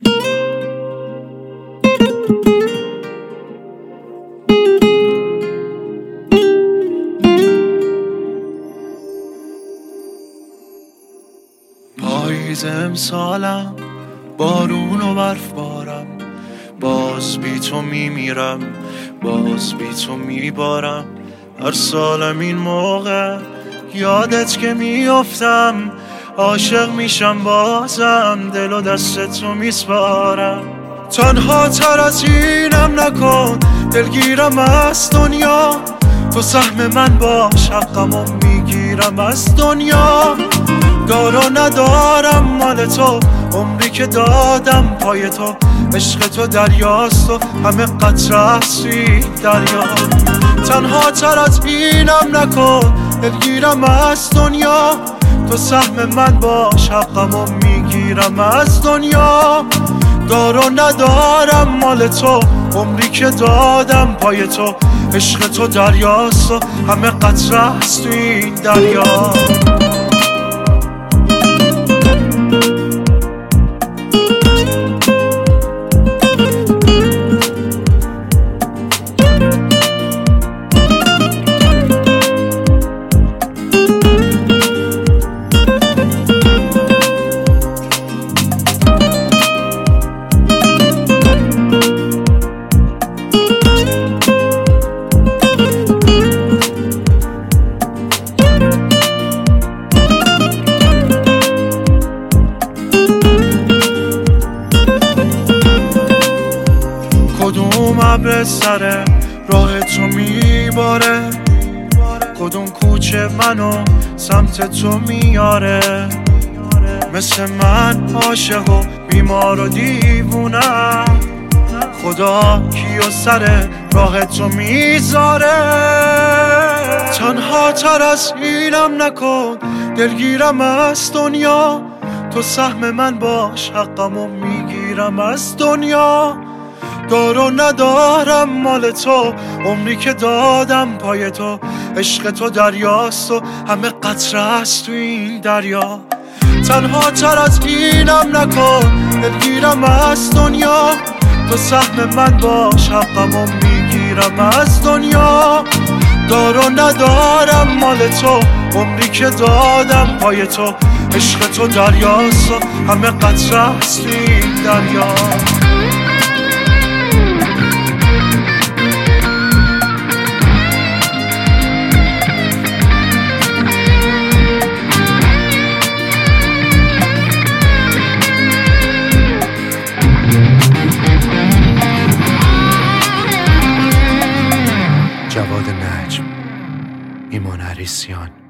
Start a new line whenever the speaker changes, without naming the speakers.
پاییز امسالم، بارون و برف بارم، باز بی تو میمیرم، باز بی تو میبارم. هر سالم این موقع یادت که میافتم، عاشق میشم بازم، دل و دست تو میسپارم. تنها تر از اینم نکن، دلگیرم از دنیا، تو سهم من باش، حقمو میگیرم از دنیا. دارو ندارم مال تو، عمری که دادم پای تو، عشق تو دریاست و همه قطره است توی دریا. تنها تر از اینم نکن، دلگیرم از دنیا، تو سهم من باش، حقمو میگیرم از دنیا. دارو ندارم مال تو، عمری که دادم پای تو، عشق تو دریاست و همه قطره است توی دریا. کدوم ابر سر راه تو میباره، کدوم کوچه منو سمت تو میاره. مثل من عاشق و بیمار و دیوونم، خدا کیو سر راه تو میذاره. تنها تر از اینم نکن، دلگیرم از دنیا، تو سهم من باش، حقمو میگیرم از دنیا. دارو ندارم مال تو، عمری که دادم پای تو، عشق تو دریاست و همه قطره است تو این دریا. تنها تر از اینم نکن، دلگیرم از دنیا، تو سهم من باش، حقمو میگیرم از دنیا. دارو ندارم مال تو، عمری که دادم پای تو، عشق تو دریاست و همه قطره است تو این دریا.
جواد نجم، ایمان عریسیان.